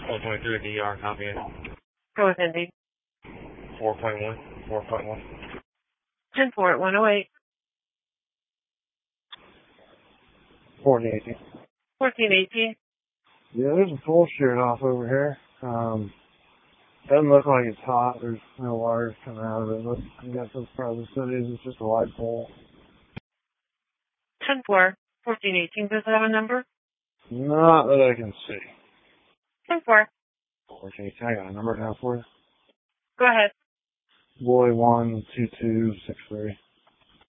123 DR, copy it. Go with Indy. 4.1. 10-4 at 108. 1418. 1418. Yeah, there's a pole shearing off over here. Doesn't look like it's hot. There's no wires coming out of it. I guess that's probably what it is. It's just a light pole. 10-4. 1418. Does it have a number? Not that I can see. 10-4. 1418. I got a number now for you. Go ahead. Boy 12263.